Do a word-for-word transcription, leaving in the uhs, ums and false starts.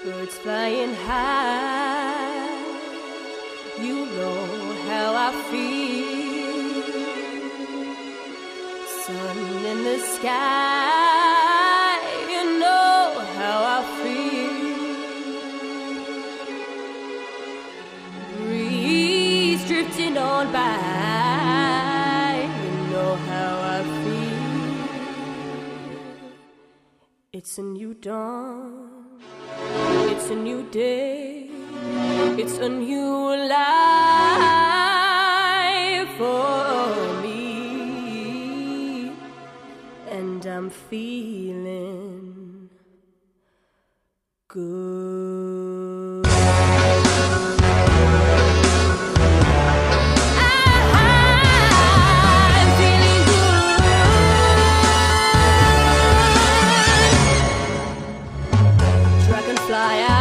birds flying high. You know how I feel. Sun in the sky. You know how I feel. Breeze drifting on by. You know how I feel. It's a new dawn. It's a new day, it's a new life for me, and I'm feeling good. I'm feeling good. Dragonfly